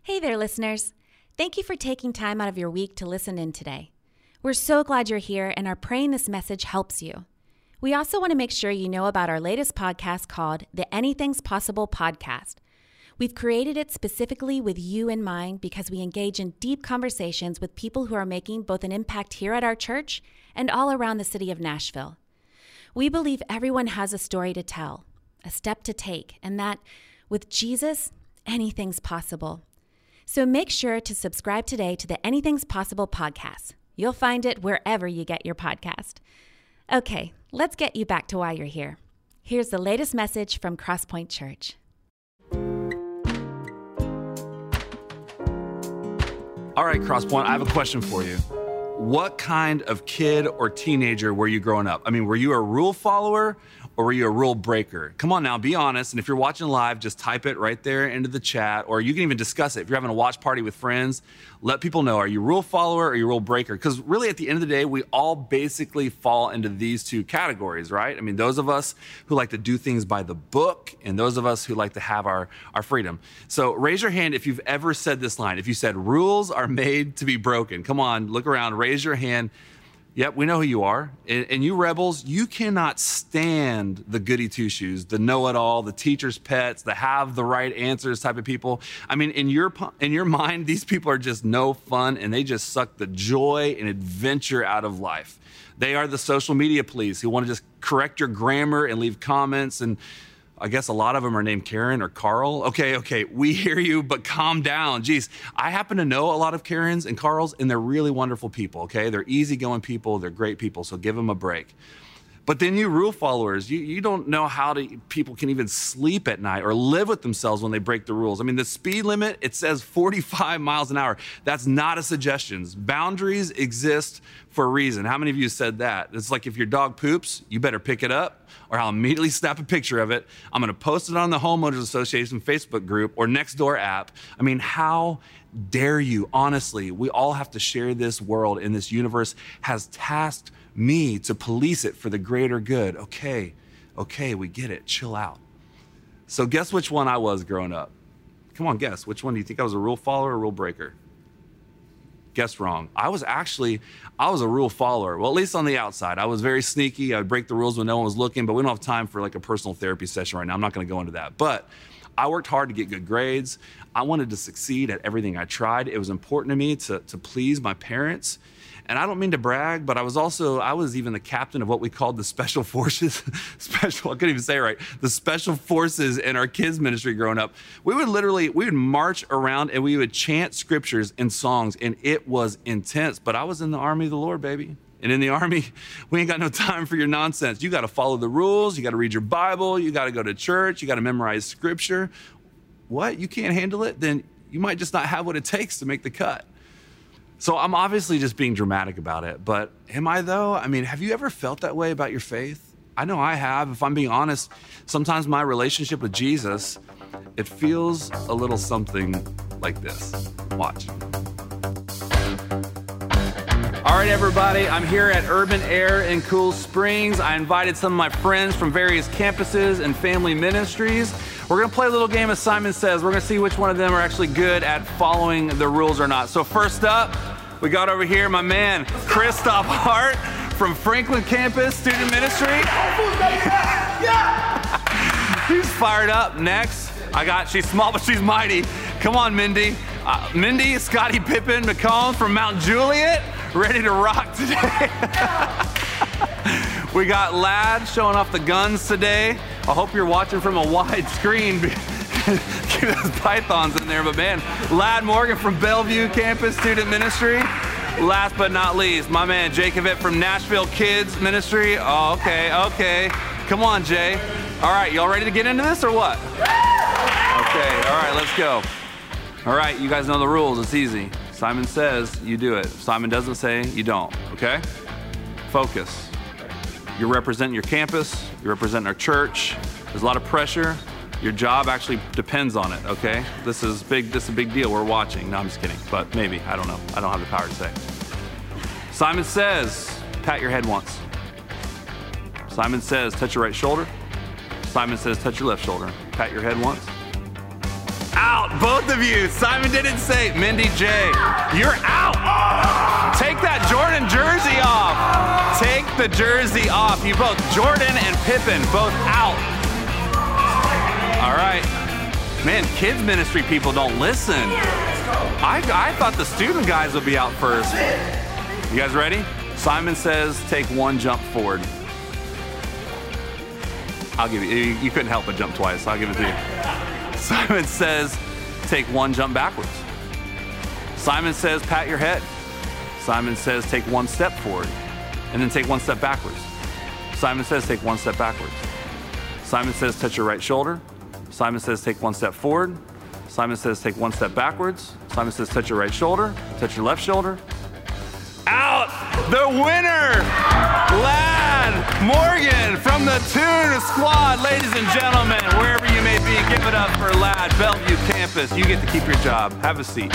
Hey there, listeners. Thank you for taking time out of your week to listen in today. We're so glad you're here and are praying this message helps you. We also want to make sure you know about our latest podcast called the Anything's Possible Podcast. We've created it specifically with you in mind because we engage in deep conversations with people who are making both an impact here at our church and all around the city of Nashville. We believe everyone has a story to tell, a step to take, and that with Jesus, anything's possible. So make sure to subscribe today to the Anything's Possible podcast. You'll find it wherever you get your podcast. Okay, let's get you back to why you're here. Here's the latest message from Crosspoint Church. All right, Crosspoint, I have a question for you. What kind of kid or teenager were you growing up? I mean, were you a rule follower or were you a rule breaker? Come on now, be honest. And if you're watching live, just type it right there into the chat, or you can even discuss it. If you're having a watch party with friends, let people know, are you a rule follower or are you a rule breaker? Because really at the end of the day, we all basically fall into these two categories, right? I mean, those of us who like to do things by the book and those of us who like to have our freedom. So raise your hand if you've ever said this line. If you said rules are made to be broken. Come on, look around, raise your hand. Yep, we know who you are. And you rebels, you cannot stand the goody two-shoes, the know-it-all, the teacher's pets, the have the right answers type of people. I mean, in your mind, these people are just no fun and they just suck the joy and adventure out of life. They are the social media police who want to just correct your grammar and leave comments, and I guess a lot of them are named Karen or Carl. Okay, we hear you, but calm down. Geez, I happen to know a lot of Karens and Carls, and they're really wonderful people, okay? They're easygoing people, they're great people, so give them a break. But then you rule followers, you don't know how people can even sleep at night or live with themselves when they break the rules. I mean, the speed limit, it says 45 miles an hour. That's not a suggestion. Boundaries exist for a reason. How many of you said that? It's like if your dog poops, you better pick it up, or I'll immediately snap a picture of it. I'm gonna post it on the Homeowners Association Facebook group or Nextdoor app. I mean, how dare you? Honestly, we all have to share this world, and this universe has tasked me to police it for the greater good. Okay, we get it, chill out. So guess which one I was growing up? Come on, guess. Which one do you think I was, a rule follower or a rule breaker? Guess wrong. I was a rule follower. Well, at least on the outside. I was very sneaky. I would break the rules when no one was looking, but we don't have time for like a personal therapy session right now. I'm not gonna go into that. But I worked hard to get good grades. I wanted to succeed at everything I tried. It was important to me to please my parents. And I don't mean to brag, but I was even the captain of what we called the special forces. I couldn't even say it right. The special forces in our kids ministry growing up. We would march around and we would chant scriptures and songs, and it was intense. But I was in the army of the Lord, baby. And in the army, we ain't got no time for your nonsense. You got to follow the rules. You got to read your Bible. You got to go to church. You got to memorize scripture. What? You can't handle it? Then you might just not have what it takes to make the cut. So I'm obviously just being dramatic about it, but am I though? I mean, have you ever felt that way about your faith? I know I have. If I'm being honest, sometimes my relationship with Jesus, it feels a little something like this. Watch. All right, everybody, I'm here at Urban Air in Cool Springs. I invited some of my friends from various campuses and family ministries. We're gonna play a little game, as Simon says. We're gonna see which one of them are actually good at following the rules or not. So first up, we got over here my man, Christoph Hart from Franklin Campus Student Ministry. He's fired up. Next, she's small, but she's mighty. Come on, Mindy. Mindy, Scottie Pippen McComb from Mount Juliet, ready to rock today. We got Lad showing off the guns today. I hope you're watching from a wide screen. Keep those pythons in there, but man, Lad Morgan from Bellevue Campus Student Ministry. Last but not least, my man Jay Cavett from Nashville Kids Ministry. Oh, okay. Come on, Jay. All right, y'all ready to get into this or what? Okay, all right, let's go. All right, you guys know the rules, it's easy. Simon says, you do it. If Simon doesn't say, you don't, okay? Focus. You're representing your campus, you're representing our church. There's a lot of pressure. Your job actually depends on it, okay? This is a big deal, we're watching. No, I'm just kidding, but maybe, I don't know. I don't have the power to say. Simon says, pat your head once. Simon says, touch your right shoulder. Simon says, touch your left shoulder. Pat your head once. Ouch! out, both of you. Simon didn't say. Mindy J, you're out. Take that Jordan jersey off. Take the jersey off. You both, Jordan and Pippen, both out. All right. Man, kids ministry people don't listen. I thought the student guys would be out first. You guys ready? Simon says, take one jump forward. I'll give you, you couldn't help but jump twice, so I'll give it to you. Simon says, take one jump backwards. Simon says, pat your head. Simon says, take one step forward, and then take one step backwards. Simon says, take one step backwards. Simon says, touch your right shoulder. Simon says, take one step forward. Simon says, take one step backwards. Simon says, touch your right shoulder, touch your left shoulder. Out! The winner! Lad Morgan from the Tune Squad. Ladies and gentlemen, wherever you may be, give it up for Lad, Bellevue campus. You get to keep your job. Have a seat.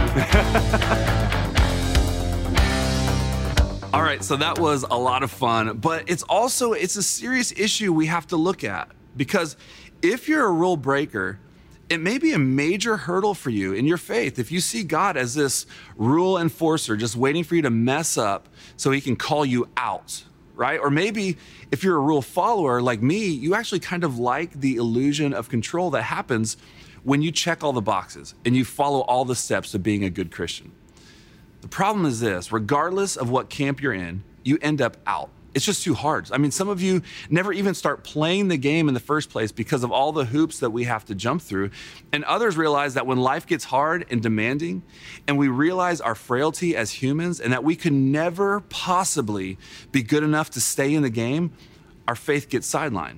All right, so that was a lot of fun, but it's a serious issue we have to look at, because if you're a rule breaker, it may be a major hurdle for you in your faith if you see God as this rule enforcer just waiting for you to mess up so he can call you out, right? Or maybe if you're a rule follower like me, you actually kind of like the illusion of control that happens when you check all the boxes and you follow all the steps of being a good Christian. The problem is this: regardless of what camp you're in, you end up out. It's just too hard. I mean, some of you never even start playing the game in the first place because of all the hoops that we have to jump through. And others realize that when life gets hard and demanding, and we realize our frailty as humans and that we can never possibly be good enough to stay in the game, our faith gets sidelined.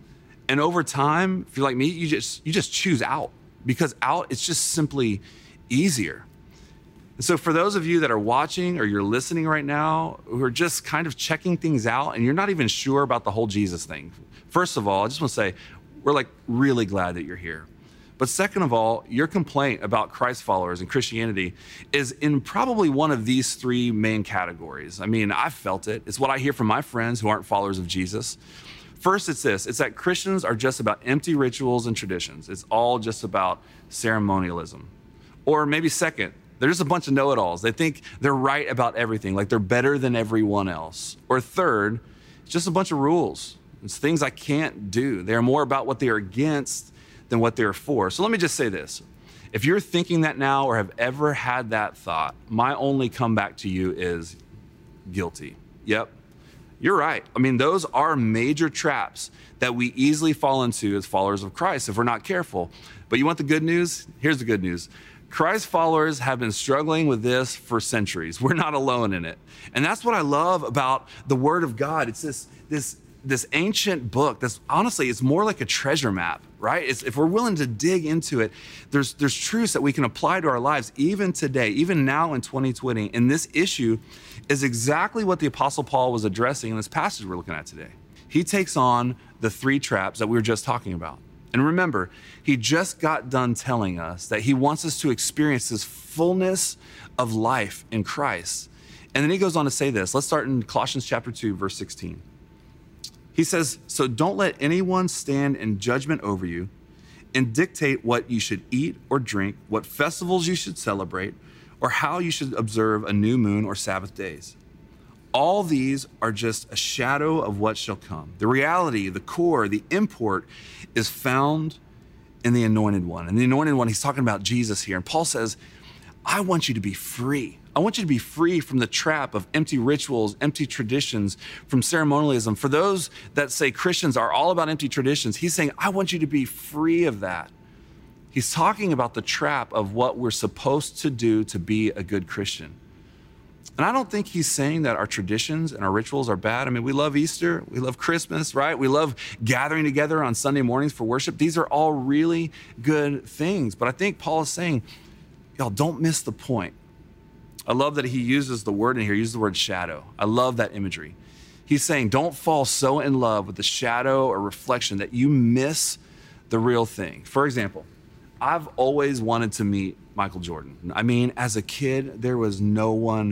And over time, if you're like me, you just choose out, because out, it's just simply easier. And so for those of you that are watching or you're listening right now who are just kind of checking things out and you're not even sure about the whole Jesus thing, first of all, I just want to say we're really glad that you're here. But second of all, your complaint about Christ followers and Christianity is in probably one of these three main categories. I mean, I've felt it. It's what I hear from my friends who aren't followers of Jesus. First, it's this: it's that Christians are just about empty rituals and traditions. It's all just about ceremonialism. Or maybe second, they're just a bunch of know-it-alls. They think they're right about everything, like they're better than everyone else. Or third, it's just a bunch of rules. It's things I can't do. They're more about what they are against than what they're for. So let me just say this. If you're thinking that now or have ever had that thought, my only comeback to you is guilty. Yep, you're right. I mean, those are major traps that we easily fall into as followers of Christ if we're not careful. But you want the good news? Here's the good news. Christ followers have been struggling with this for centuries. We're not alone in it. And that's what I love about the Word of God. It's this ancient book that's honestly, it's more like a treasure map, right? If we're willing to dig into it, there's truths that we can apply to our lives even today, even now in 2020. And this issue is exactly what the Apostle Paul was addressing in this passage we're looking at today. He takes on the three traps that we were just talking about. And remember, he just got done telling us that he wants us to experience this fullness of life in Christ. And then he goes on to say this. Let's start in Colossians chapter 2, verse 16. He says, so don't let anyone stand in judgment over you and dictate what you should eat or drink, what festivals you should celebrate, or how you should observe a new moon or Sabbath days. All these are just a shadow of what shall come. The reality, the core, the import is found in the Anointed One. And the Anointed One, he's talking about Jesus here. And Paul says, I want you to be free. I want you to be free from the trap of empty rituals, empty traditions, from ceremonialism. For those that say Christians are all about empty traditions, he's saying, I want you to be free of that. He's talking about the trap of what we're supposed to do to be a good Christian. And I don't think he's saying that our traditions and our rituals are bad. I mean, we love Easter, we love Christmas, right? We love gathering together on Sunday mornings for worship. These are all really good things. But I think Paul is saying, y'all, don't miss the point. I love that he uses the word in here. He uses the word shadow. I love that imagery. He's saying, don't fall so in love with the shadow or reflection that you miss the real thing. For example, I've always wanted to meet Michael Jordan. I mean, as a kid, there was no one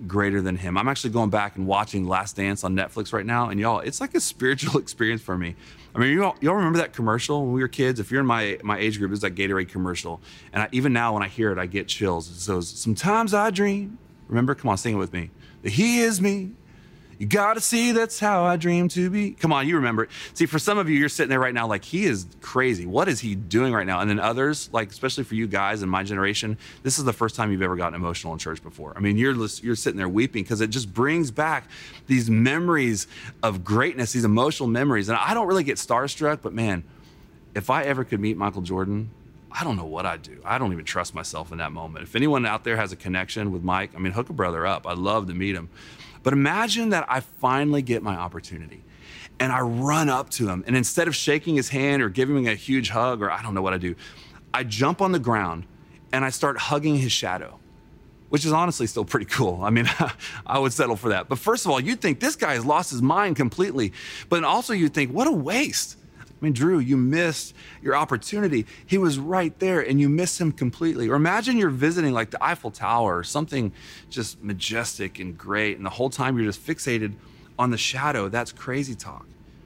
greater than him. I'm actually going back and watching Last Dance on Netflix right now. And y'all, it's like a spiritual experience for me. I mean, y'all remember that commercial when we were kids? If you're in my age group, it was that Gatorade commercial. And even now when I hear it, I get chills. It says, sometimes I dream. Remember? Come on, sing it with me. That he is me. You gotta see that's how I dream to be. Come on, you remember it. See, for some of you, you're sitting there right now like, he is crazy. What is he doing right now? And then others, like especially for you guys in my generation, this is the first time you've ever gotten emotional in church before. I mean, you're sitting there weeping because it just brings back these memories of greatness, these emotional memories. And I don't really get starstruck, but man, if I ever could meet Michael Jordan, I don't know what I'd do. I don't even trust myself in that moment. If anyone out there has a connection with Mike, I mean, hook a brother up. I'd love to meet him. But imagine that I finally get my opportunity and I run up to him, and instead of shaking his hand or giving him a huge hug, or I don't know what I do, I jump on the ground and I start hugging his shadow, which is honestly still pretty cool. I mean, I would settle for that. But first of all, you'd think this guy has lost his mind completely. But then also you'd think, what a waste. I mean, Drew, you missed your opportunity. He was right there and you missed him completely. Or imagine you're visiting like the Eiffel Tower or something just majestic and great, and the whole time you're just fixated on the shadow. That's crazy talk.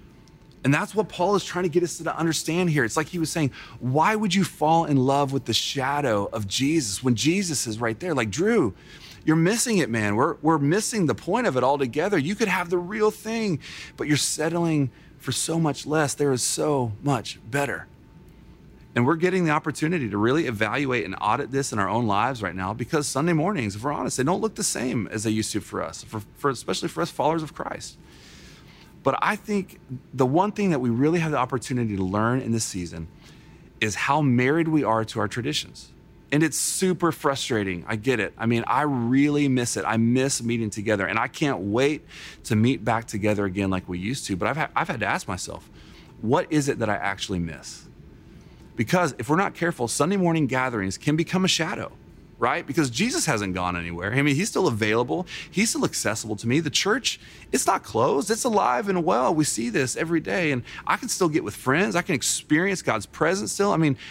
And that's what Paul is trying to get us to understand here. It's like he was saying, why would you fall in love with the shadow of Jesus when Jesus is right there? Like, Drew, you're missing it, man. We're missing the point of it altogether. You could have the real thing, but you're settling for so much less. There is so much better. And we're getting the opportunity to really evaluate and audit this in our own lives right now, because Sunday mornings, if we're honest, they don't look the same as they used to for us, especially for us followers of Christ. But I think the one thing that we really have the opportunity to learn in this season is how married we are to our traditions. And it's super frustrating. I get it. I mean, I really miss it. I miss meeting together, and I can't wait to meet back together again like we used to. But I've had to ask myself, what is it that I actually miss? Because if we're not careful, Sunday morning gatherings can become a shadow, right? Because Jesus hasn't gone anywhere. I mean, he's still available. He's still accessible to me. The church, it's not closed. It's alive and well. We see this every day. And I can still get with friends. I can experience God's presence still. I mean,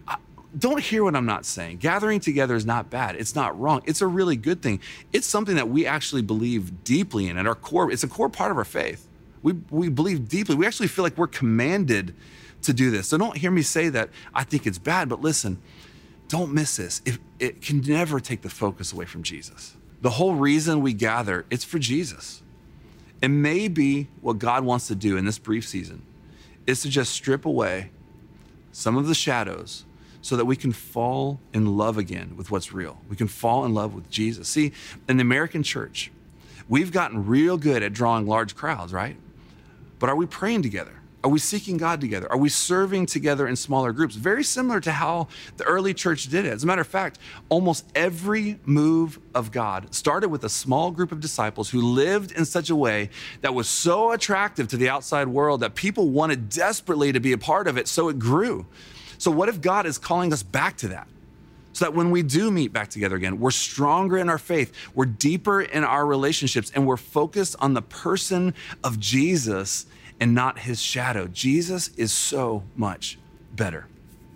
don't hear what I'm not saying. Gathering together is not bad. It's not wrong. It's a really good thing. It's something that we actually believe deeply in at our core. It's a core part of our faith. We believe deeply. We actually feel like we're commanded to do this. So don't hear me say that I think it's bad, but listen, don't miss this. It can never take the focus away from Jesus. The whole reason we gather, it's for Jesus. And maybe what God wants to do in this brief season is to just strip away some of the shadows so that we can fall in love again with what's real. We can fall in love with Jesus. See, in the American church, we've gotten real good at drawing large crowds, right? But are we praying together? Are we seeking God together? Are we serving together in smaller groups? Very similar to how the early church did it. As a matter of fact, almost every move of God started with a small group of disciples who lived in such a way that was so attractive to the outside world that people wanted desperately to be a part of it, so it grew. So what if God is calling us back to that? So that when we do meet back together again, we're stronger in our faith, we're deeper in our relationships, and we're focused on the person of Jesus and not his shadow. Jesus is so much better.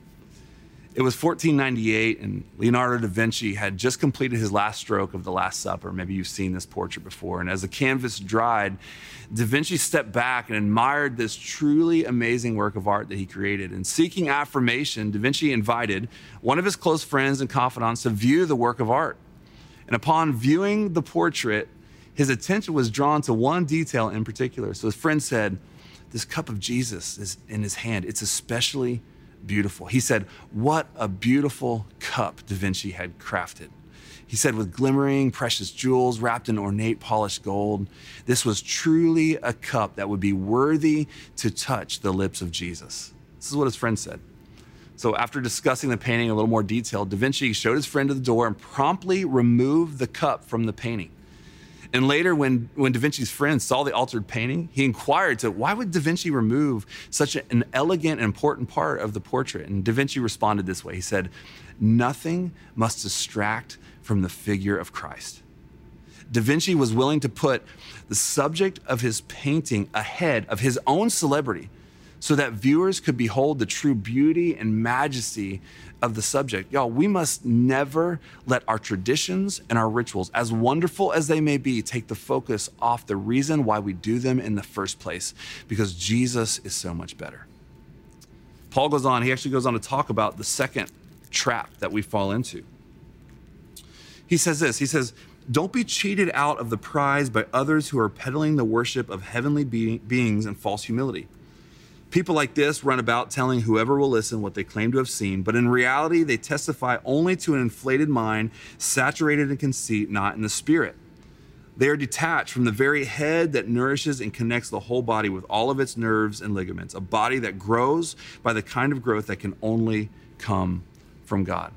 It was 1498, and Leonardo da Vinci had just completed his last stroke of the Last Supper. Maybe you've seen this portrait before. And as the canvas dried, da Vinci stepped back and admired this truly amazing work of art that he created. And seeking affirmation, da Vinci invited one of his close friends and confidants to view the work of art. And upon viewing the portrait, his attention was drawn to one detail in particular. So his friend said, "This cup of Jesus is in his hand. It's especially beautiful." He said, "What a beautiful cup Da Vinci had crafted." He said, "With glimmering precious jewels wrapped in ornate polished gold, this was truly a cup that would be worthy to touch the lips of Jesus." This is what his friend said. So after discussing the painting in a little more detail, Da Vinci showed his friend to the door and promptly removed the cup from the painting. And later, when Da Vinci's friend saw the altered painting, he inquired why would Da Vinci remove such an elegant and important part of the portrait? And Da Vinci responded this way. He said, "Nothing must distract from the figure of Christ." Da Vinci was willing to put the subject of his painting ahead of his own celebrity so that viewers could behold the true beauty and majesty of the subject. Y'all, we must never let our traditions and our rituals, as wonderful as they may be, take the focus off the reason why we do them in the first place, because Jesus is so much better. Paul goes on, he actually goes on to talk about the second trap that we fall into. He says this, he says, don't be cheated out of the prize by others who are peddling the worship of heavenly beings and false humility. People like this run about telling whoever will listen what they claim to have seen, but in reality, they testify only to an inflated mind, saturated in conceit, not in the spirit. They are detached from the very head that nourishes and connects the whole body with all of its nerves and ligaments, a body that grows by the kind of growth that can only come from God.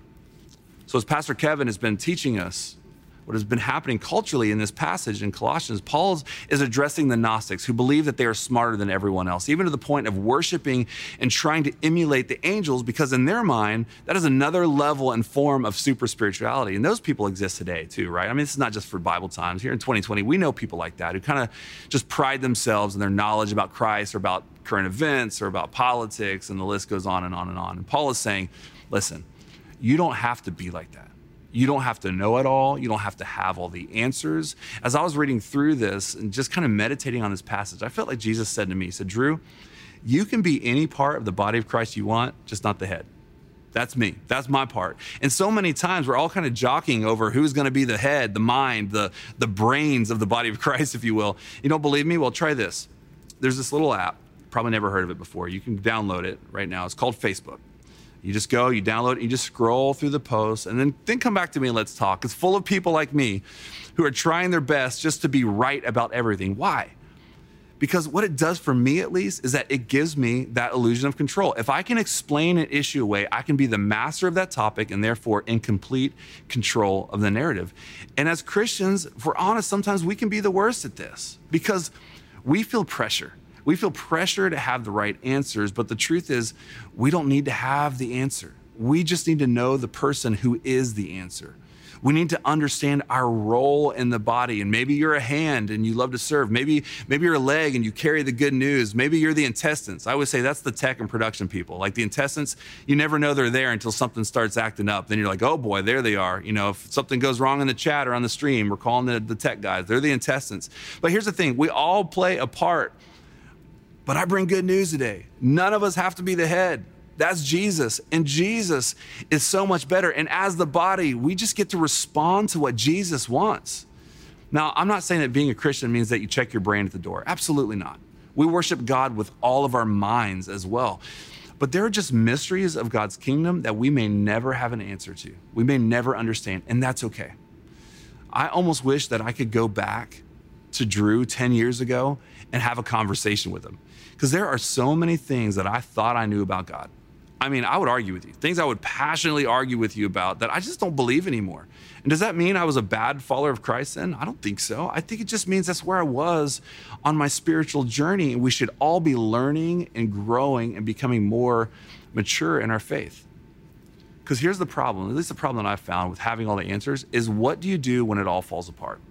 So as Pastor Kevin has been teaching us what has been happening culturally in this passage in Colossians, Paul is addressing the Gnostics who believe that they are smarter than everyone else, even to the point of worshiping and trying to emulate the angels, because in their mind, that is another level and form of super spirituality. And those people exist today too, right? I mean, this is not just for Bible times. Here in 2020, we know people like that who kind of just pride themselves in their knowledge about Christ or about current events or about politics, and the list goes on and on and on. And Paul is saying, listen, you don't have to be like that. You don't have to know it all. You don't have to have all the answers. As I was reading through this and just kind of meditating on this passage, I felt like Jesus said to me, he said, Drew, you can be any part of the body of Christ you want, just not the head. That's me. That's my part. And so many times we're all kind of jockeying over who's going to be the head, the mind, the brains of the body of Christ, if you will. You don't believe me? Well, try this. There's this little app. Probably never heard of it before. You can download it right now. It's called Facebook. You just go, you download it, you just scroll through the posts, and then come back to me and let's talk. It's full of people like me who are trying their best just to be right about everything. Why? Because what it does for me, at least, is that it gives me that illusion of control. If I can explain an issue away, I can be the master of that topic and therefore in complete control of the narrative. And as Christians, if we're honest, sometimes we can be the worst at this because we feel pressure. We feel pressure to have the right answers, but the truth is we don't need to have the answer. We just need to know the person who is the answer. We need to understand our role in the body. And maybe you're a hand and you love to serve. Maybe you're a leg and you carry the good news. Maybe you're the intestines. I would say that's the tech and production people. Like the intestines, you never know they're there until something starts acting up. Then you're like, oh boy, there they are. You know, if something goes wrong in the chat or on the stream, we're calling the tech guys. They're the intestines. But here's the thing, we all play a part. But I bring good news today. None of us have to be the head. That's Jesus. And Jesus is so much better. And as the body, we just get to respond to what Jesus wants. Now, I'm not saying that being a Christian means that you check your brain at the door. Absolutely not. We worship God with all of our minds as well. But there are just mysteries of God's kingdom that we may never have an answer to. We may never understand, and that's okay. I almost wish that I could go back to Drew 10 years ago and have a conversation with him. Because there are so many things that I thought I knew about God. I mean, I would argue with you, things I would passionately argue with you about that I just don't believe anymore. And does that mean I was a bad follower of Christ then? I don't think so. I think it just means that's where I was on my spiritual journey. And we should all be learning and growing and becoming more mature in our faith. Because here's the problem, at least the problem that I've found with having all the answers, is what do you do when it all falls apart?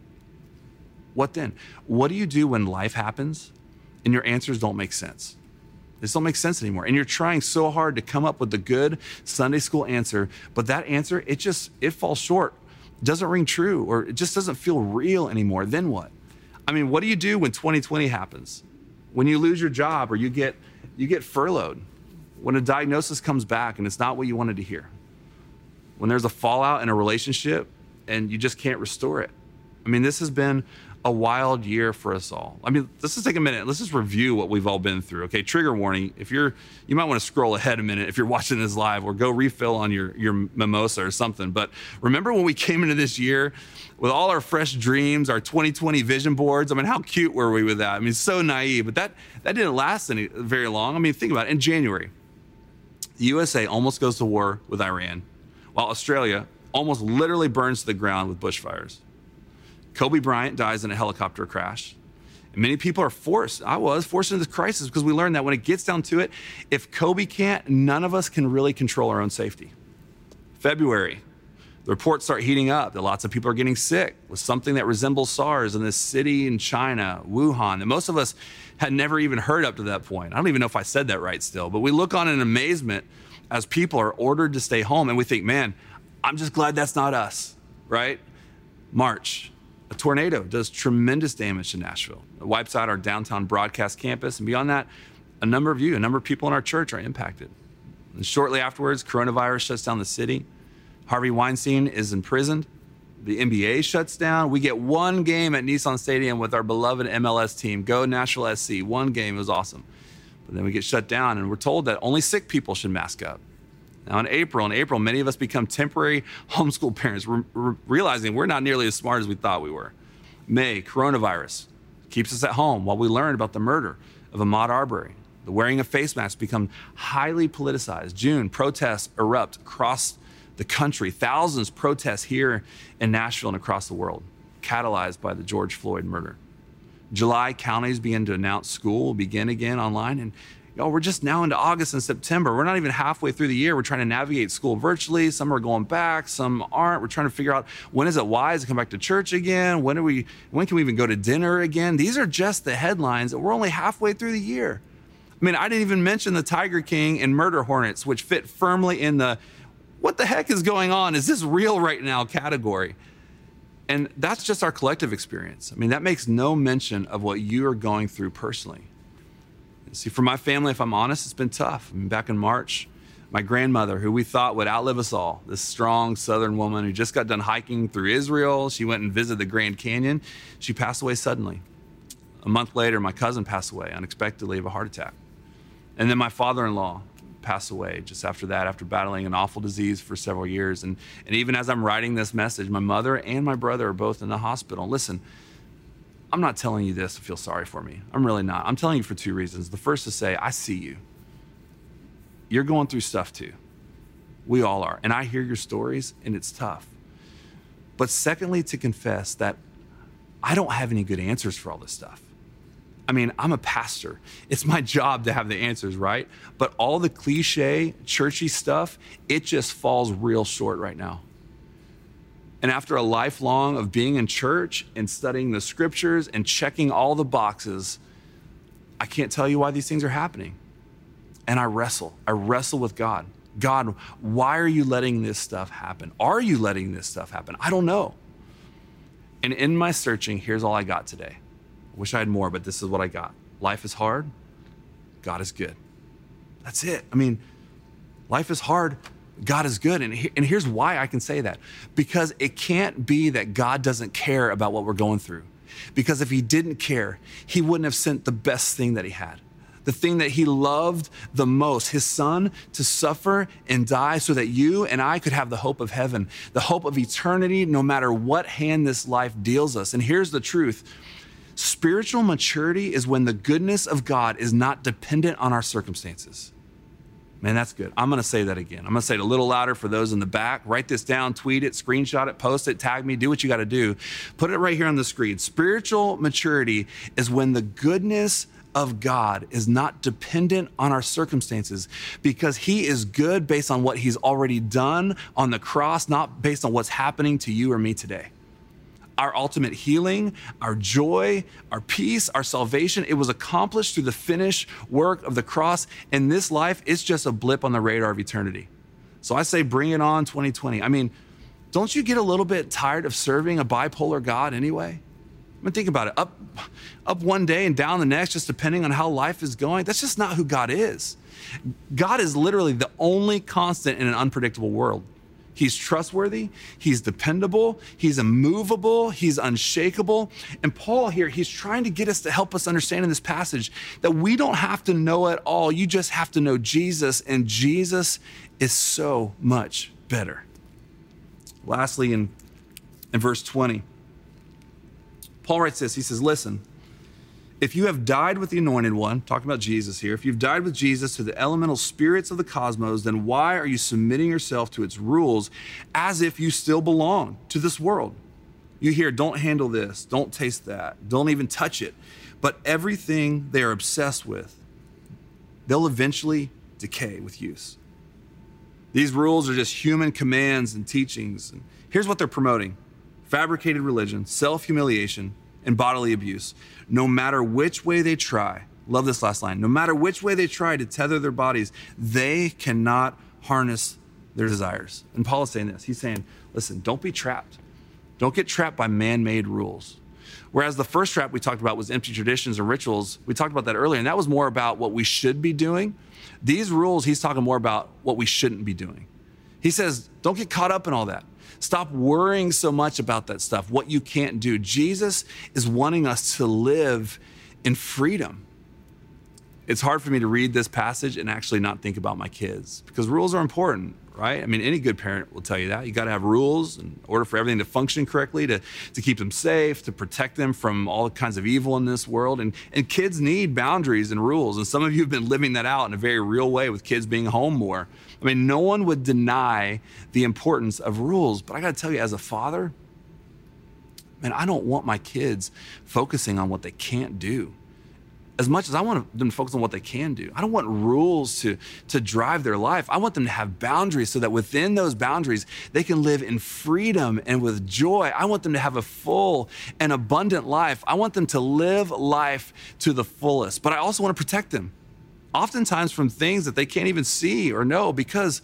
What then? What do you do when life happens and your answers don't make sense? This don't make sense anymore. And you're trying so hard to come up with the good Sunday school answer, but that answer, it falls short, doesn't ring true, or it just doesn't feel real anymore. Then what? I mean, what do you do when 2020 happens? When you lose your job or you get furloughed? When a diagnosis comes back and it's not what you wanted to hear? When there's a fallout in a relationship and you just can't restore it? I mean, this has been a wild year for us all. I mean, let's just take a minute. Let's just review what we've all been through. Okay, trigger warning. You might want to scroll ahead a minute if you're watching this live, or go refill on your mimosa or something. But remember when we came into this year with all our fresh dreams, our 2020 vision boards? I mean, how cute were we with that? I mean, so naive, but that didn't last very long. I mean, think about it. In January, the USA almost goes to war with Iran, while Australia almost literally burns to the ground with bushfires. Kobe Bryant dies in a helicopter crash. And many people are forced into this crisis because we learned that when it gets down to it, if Kobe can't, none of us can really control our own safety. February, The reports start heating up that lots of people are getting sick with something that resembles SARS in this city in China, Wuhan, that most of us had never even heard up to that point. I don't even know if I said that right still, but we look on in amazement as people are ordered to stay home, and we think, man, I'm just glad that's not us, right? March, a tornado does tremendous damage to Nashville. It wipes out our downtown broadcast campus, and beyond that, a number of people in our church are impacted. And shortly afterwards, coronavirus shuts down the city. Harvey Weinstein is imprisoned. The NBA shuts down. We get one game at Nissan Stadium with our beloved MLS team. Go Nashville SC. One game. It was awesome. But then we get shut down, and we're told that only sick people should mask up. Now in April, many of us become temporary homeschool parents. We're realizing we're not nearly as smart as we thought we were. May, coronavirus keeps us at home while we learn about the murder of Ahmaud Arbery. The wearing of face masks become highly politicized. June, protests erupt across the country. Thousands protest here in Nashville and across the world, catalyzed by the George Floyd murder. July, counties begin to announce school will begin again online. And we're just now into August and September. We're not even halfway through the year. We're trying to navigate school virtually. Some are going back, some aren't. We're trying to figure out, when is it wise to come back to church again? When can we even go to dinner again? These are just the headlines, and we're only halfway through the year. I mean, I didn't even mention the Tiger King and murder hornets, which fit firmly in the what the heck is going on? Is this real right now category? And that's just our collective experience. I mean, that makes no mention of what you are going through personally. See, for my family, if I'm honest, it's been tough. I mean, back in March, my grandmother, who we thought would outlive us all, this strong Southern woman who just got done hiking through Israel. She went and visited the Grand Canyon. She passed away suddenly. A month later, my cousin passed away unexpectedly of a heart attack. And then my father-in-law passed away just after that, after battling an awful disease for several years. And even as I'm writing this message, my mother and my brother are both in the hospital. Listen, I'm not telling you this to feel sorry for me. I'm really not. I'm telling you for two reasons. The first is to say, I see you. You're going through stuff too. We all are. And I hear your stories, and it's tough. But secondly, to confess that I don't have any good answers for all this stuff. I mean, I'm a pastor. It's my job to have the answers, right? But all the cliche, churchy stuff, it just falls real short right now. And after a lifelong of being in church and studying the scriptures and checking all the boxes, I can't tell you why these things are happening. And I wrestle with God. God, why are you letting this stuff happen? Are you letting this stuff happen? I don't know. And in my searching, here's all I got today. I wish I had more, but this is what I got. Life is hard. God is good. That's it. I mean, life is hard. God is good. And here's why I can say that. Because it can't be that God doesn't care about what we're going through. Because if he didn't care, he wouldn't have sent the best thing that he had. The thing that he loved the most, his son, to suffer and die so that you and I could have the hope of heaven, the hope of eternity, no matter what hand this life deals us. And here's the truth. Spiritual maturity is when the goodness of God is not dependent on our circumstances. Man, that's good. I'm going to say that again. I'm going to say it a little louder for those in the back. Write this down, tweet it, screenshot it, post it, tag me, do what you got to do. Put it right here on the screen. Spiritual maturity is when the goodness of God is not dependent on our circumstances, because he is good based on what he's already done on the cross, not based on what's happening to you or me today. Our ultimate healing, our joy, our peace, our salvation, it was accomplished through the finished work of the cross. In this life, it's just a blip on the radar of eternity. So I say, bring it on 2020. I mean, don't you get a little bit tired of serving a bipolar God anyway? I mean, think about it. Up one day and down the next, just depending on how life is going. That's just not who God is. God is literally the only constant in an unpredictable world. He's trustworthy, he's dependable, he's immovable, he's unshakable. And Paul here, he's trying to get us to help us understand in this passage that we don't have to know it all. You just have to know Jesus, and Jesus is so much better. Lastly, in verse 20, Paul writes this. He says, listen, if you have died with the Anointed One, talking about Jesus here, if you've died with Jesus to the elemental spirits of the cosmos, then why are you submitting yourself to its rules as if you still belong to this world? You hear, don't handle this, don't taste that, don't even touch it. But everything they are obsessed with, they'll eventually decay with use. These rules are just human commands and teachings. And here's what they're promoting: fabricated religion, self-humiliation, and bodily abuse. No matter which way they try, love this last line, no matter which way they try to tether their bodies, they cannot harness their desires. And Paul is saying this. He's saying, listen, don't be trapped. Don't get trapped by man-made rules. Whereas the first trap we talked about was empty traditions and rituals. We talked about that earlier, and that was more about what we should be doing. These rules, he's talking more about what we shouldn't be doing. He says, don't get caught up in all that. Stop worrying so much about that stuff, what you can't do. Jesus is wanting us to live in freedom. It's hard for me to read this passage and actually not think about my kids, because rules are important, right? I mean, any good parent will tell you that. You got to have rules in order for everything to function correctly, to keep them safe, to protect them from all kinds of evil in this world. And kids need boundaries and rules. And some of you have been living that out in a very real way with kids being home more. I mean, no one would deny the importance of rules. But I got to tell you, as a father, man, I don't want my kids focusing on what they can't do as much as I want them to focus on what they can do. I don't want rules to drive their life. I want them to have boundaries so that within those boundaries, they can live in freedom and with joy. I want them to have a full and abundant life. I want them to live life to the fullest, but I also want to protect them, oftentimes from things that they can't even see or know, because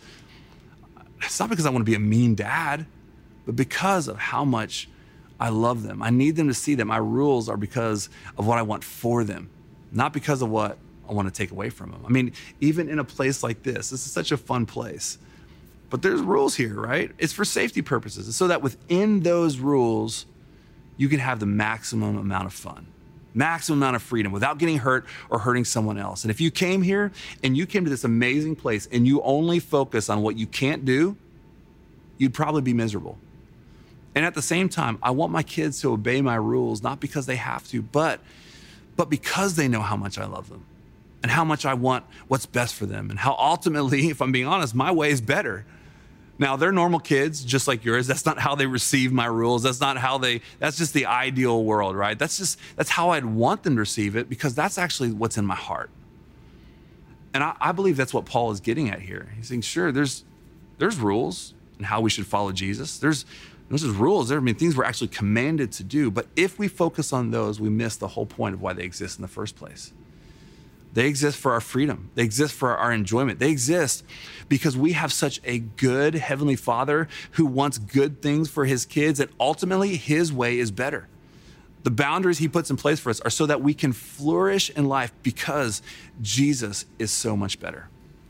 it's not because I want to be a mean dad, but because of how much I love them. I need them to see that my rules are because of what I want for them, not because of what I want to take away from them. I mean, even in a place like this is such a fun place, but there's rules here, right? It's for safety purposes, so that within those rules, you can have the maximum amount of fun, maximum amount of freedom without getting hurt or hurting someone else. And if you came here and you came to this amazing place and you only focus on what you can't do, you'd probably be miserable. And at the same time, I want my kids to obey my rules, not because they have to, but because they know how much I love them and how much I want what's best for them, and how ultimately, if I'm being honest, my way is better. Now, they're normal kids just like yours. That's not how they receive my rules. That's just the ideal world, right? That's how I'd want them to receive it, because that's actually what's in my heart. And I believe that's what Paul is getting at here. He's saying, sure, there's rules and how we should follow Jesus. There's rules. There are things we're actually commanded to do. But if we focus on those, we miss the whole point of why they exist in the first place. They exist for our freedom. They exist for our enjoyment. They exist because we have such a good Heavenly Father who wants good things for his kids, and ultimately his way is better. The boundaries he puts in place for us are so that we can flourish in life because Jesus is so much better.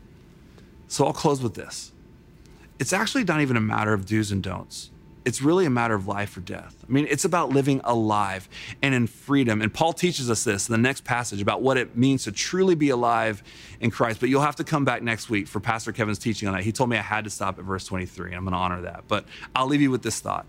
So I'll close with this. It's actually not even a matter of do's and don'ts. It's really a matter of life or death. I mean, it's about living alive and in freedom. And Paul teaches us this in the next passage about what it means to truly be alive in Christ. But you'll have to come back next week for Pastor Kevin's teaching on that. He told me I had to stop at verse 23. I'm going to honor that. But I'll leave you with this thought.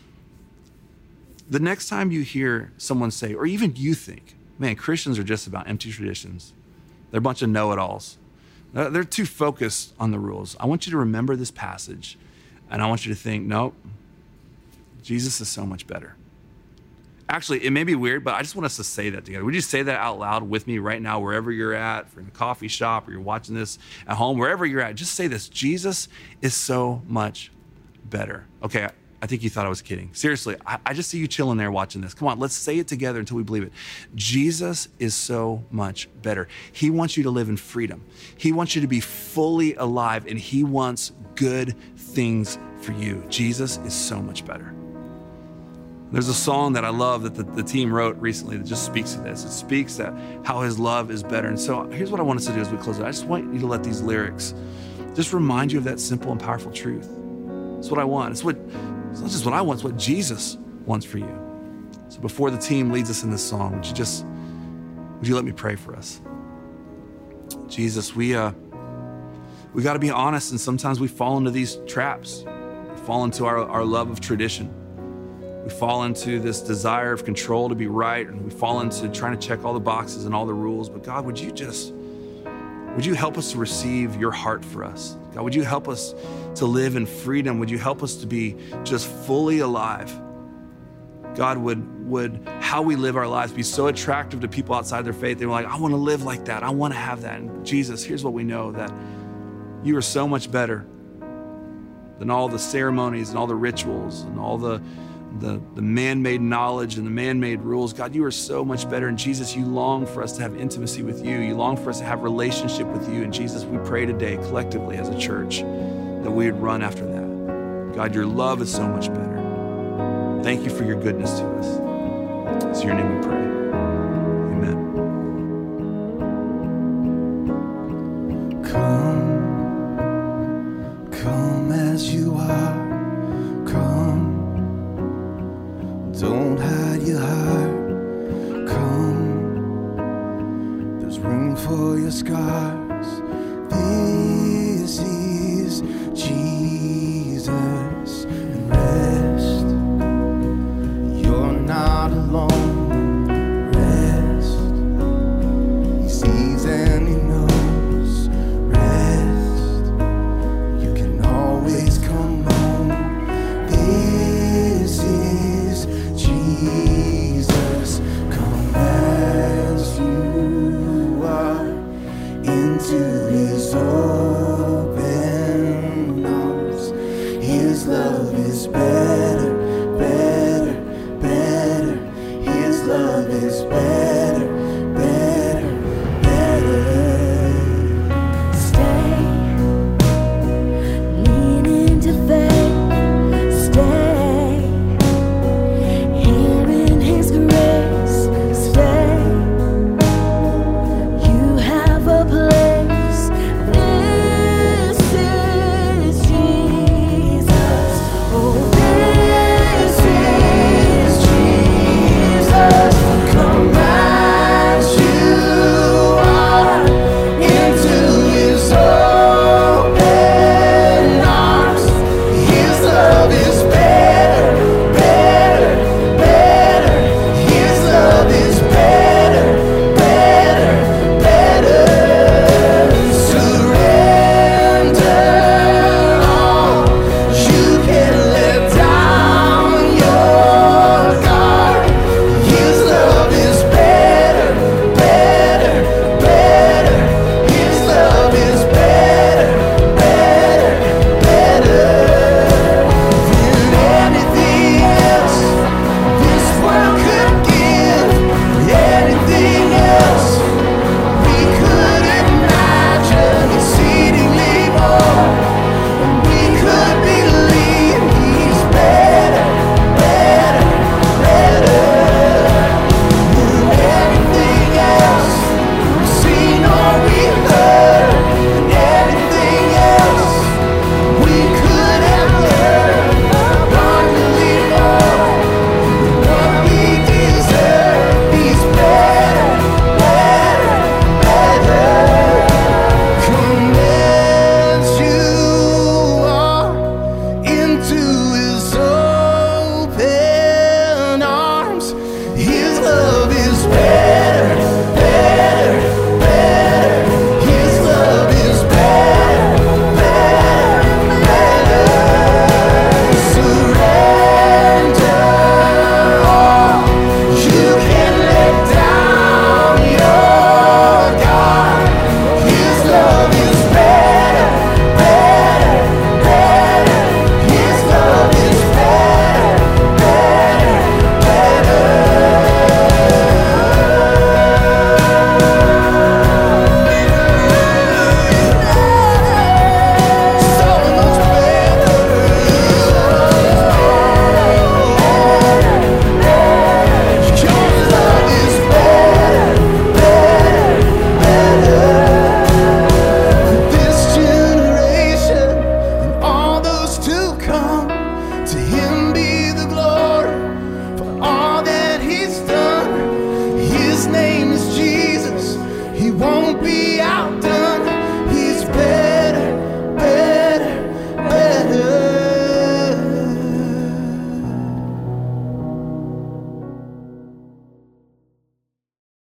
The next time you hear someone say, or even you think, man, Christians are just about empty traditions. They're a bunch of know-it-alls. They're too focused on the rules. I want you to remember this passage, and I want you to think, nope, Jesus is so much better. Actually, it may be weird, but I just want us to say that together. Would you say that out loud with me right now, wherever you're at, if you're in a coffee shop or you're watching this at home, wherever you're at, just say this: Jesus is so much better. Okay, I think you thought I was kidding. Seriously, I just see you chilling there watching this. Come on, let's say it together until we believe it. Jesus is so much better. He wants you to live in freedom. He wants you to be fully alive, and he wants good things for you. Jesus is so much better. There's a song that I love that the team wrote recently that just speaks to this. It speaks that how his love is better. And so here's what I want us to do as we close it. I just want you to let these lyrics just remind you of that simple and powerful truth. It's what I want. It's not just what I want, it's what Jesus wants for you. So before the team leads us in this song, would you let me pray for us? Jesus, we got to be honest, and sometimes we fall into these traps. We fall into our love of tradition. We fall into this desire of control to be right, and we fall into trying to check all the boxes and all the rules. But God, would you help us to receive your heart for us? God, would you help us to live in freedom? Would you help us to be just fully alive? God, would how we live our lives be so attractive to people outside their faith? They were like, I want to live like that. I want to have that. And Jesus, here's what we know, that you are so much better than all the ceremonies and all the rituals and all the man-made knowledge and the man-made rules. God, you are so much better. And Jesus, you long for us to have intimacy with you. You long for us to have relationship with you. And Jesus, we pray today collectively as a church that we would run after that. God, your love is so much better. Thank you for your goodness to us. It's in your name we pray. Amen. Come as you are. Come. Don't hide your heart. Come. There's room for your scar.